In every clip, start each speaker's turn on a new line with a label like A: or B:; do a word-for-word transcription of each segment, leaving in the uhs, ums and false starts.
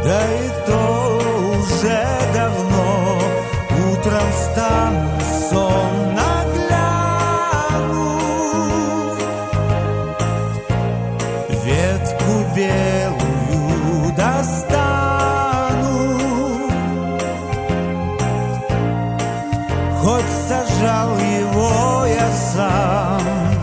A: да и то уже давно. Утром встану, сон нагляну, ветку белую достану, хоть сажал его я сам.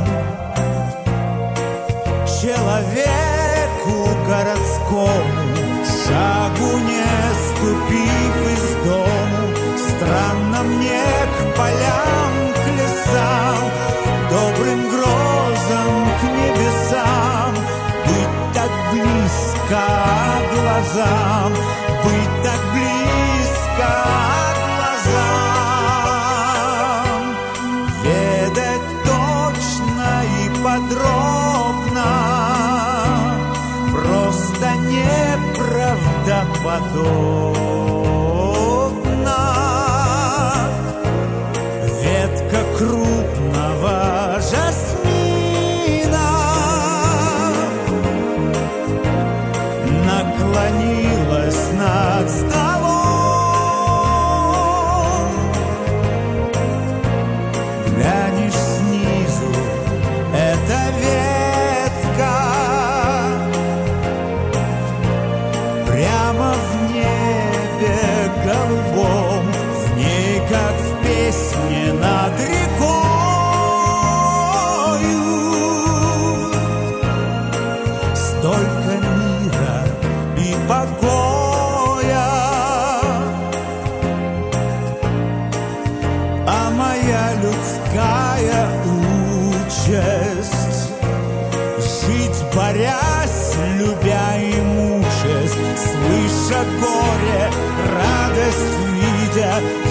A: Человеку городскому, шагу не ступив из дому, странно мне к полям, к лесам, добрым грозам, к небесам, быть так близко глазам, быть так близко глазам, ведать точно и подробно, просто неправдоподобно. Ветка крупного жасмина наклонилась над столом. Глянешь снизу, это ветка прямо в небе голубом, в ней, как в песне над рекою, столько мира и покоя. А моя людская участь — жить, борясь, любя и мучаясь, слыша горе, радость видя,